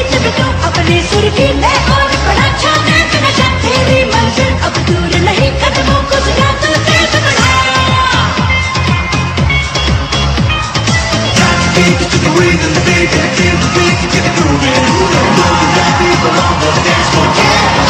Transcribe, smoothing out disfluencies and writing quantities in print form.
जब तू अपनी सुर्खी में और बड़ा छाने नशा तेरी मंजिल अब दूर नहीं कदमों को सजा तू तेज बढ़ा Beat to the rhythm, baby, feel the beat, get it moving. Know you got people on the dance floor.